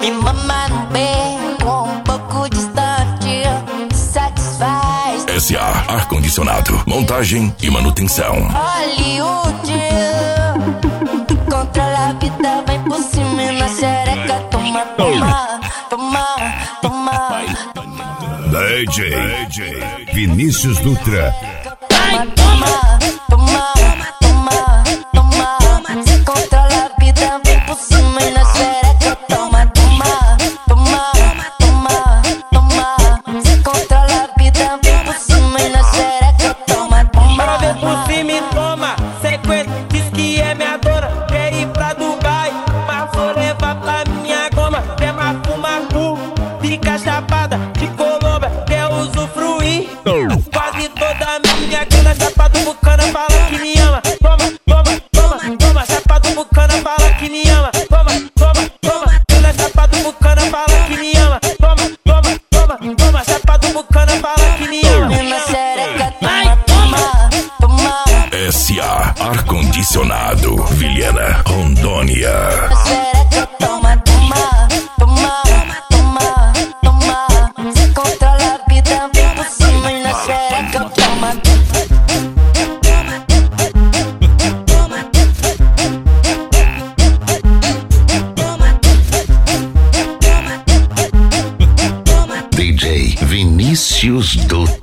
Me mama no beco, um pouco distante, satisfaz. SA Ar-condicionado, montagem e manutenção. Hollywood, controla a vida, vem por cima e na xereca. Toma, toma, toma, toma. DJ Vinícius Dutra. Toma, toma, toma, toma, toma. Controla a vida, vem por cima e na xereca. Toma, toma, toma, toma, toma. Controla a vida, vem por cima e na xereca. Toma, toma. Ela vem por cima e toma sequência, diz que é minha dona. Quer ir pra Dubai, mas vou levar pra minha goma. Quer fumar cu, fica chapada de Colômbia, quer usufruir. Quase toda minha grana, chapa do Bucana fala que me ama. Toma, toma, toma, toma, chapa do Bucana fala que me ama. Toma, toma, toma, grana, chapa do Bucana fala que me ama. Toma, toma, toma, toma, chapa do Bucana fala que me ama. Na xereca, toma, toma, toma. SA Ar-condicionado, Vilhena, Rondônia. Na xereca, toma, toma, toma, toma, toma. Controla a vida, vem por cima e na xereca, toma. DJ Vinícius Dutra.